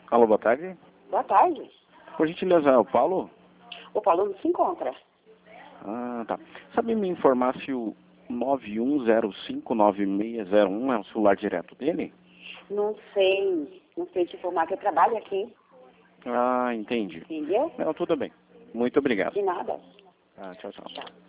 Alô, boa tarde. Boa tarde. Por gentileza, é o Paulo? O Paulo não se encontra. Ah, tá. Sabe me informar se o 91059601 é o celular direto dele? Não sei. Não sei te informar que eu trabalho aqui. Ah, entendi. Entendeu? Não, tudo bem. Muito obrigado. De nada. Ah, tchau, tchau. Tchau.